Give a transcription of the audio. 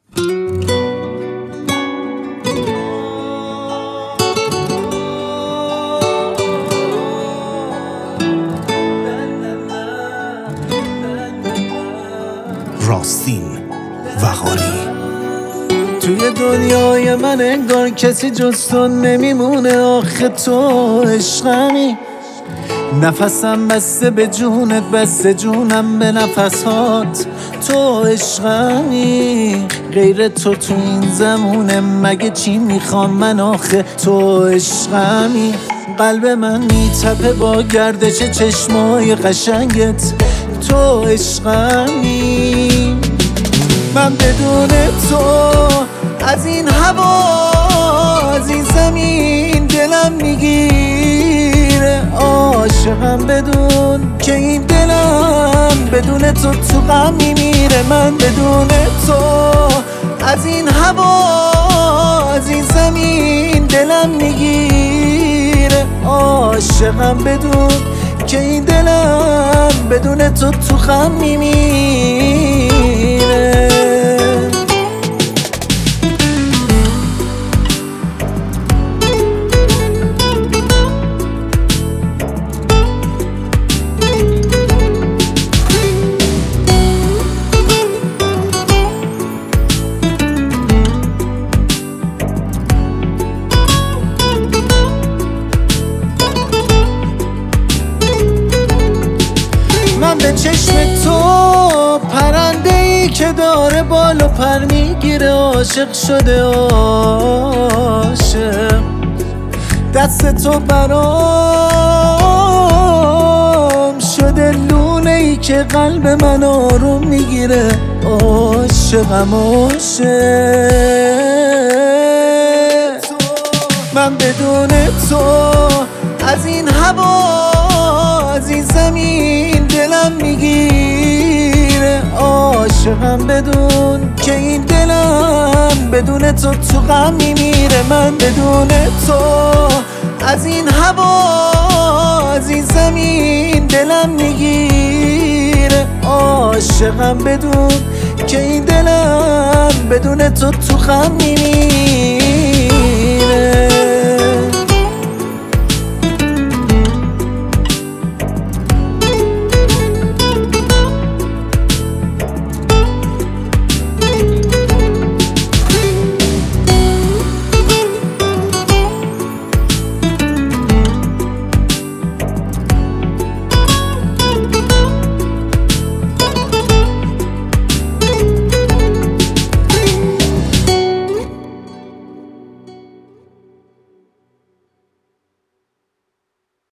راستین وقاری. توی دنیای من انگار کسی جز تو نمیمونه، آخه تو عشقمی. نفسم بسته به جونت، بسته جونم به نفسات. تو عشقمی، غیر تو تو این زمونه مگه چی میخوام من؟ آخه تو عشقمی. قلب من میتپه با گردش چشمای قشنگت. تو عشقمی. من بدون تو از این هوا، از این زمین دلم میگیره. عاشقم بدون که این دلم بدون تو تو غم میمیره. من بدون تو از این هوا، از این زمین دلم میگیره. عاشقم بدون که این دلم بدون تو تو غم میمیره. من به چشم تو پرنده‌ای که داره بال و پر میگیره. عاشق شده عاشق، دست تو برام شده لونه‌ای که قلب من آروم میگیره. عاشقم عاشق. من بدون تو از این هوا، از این زمین دلم میگیره. عاشقم بدون که این دلم بدون تو تو غم میمیره. من بدون تو از این هوا، از این زمین دلم میگیره. عاشقم بدون که این دلم بدون تو تو غم میمیره.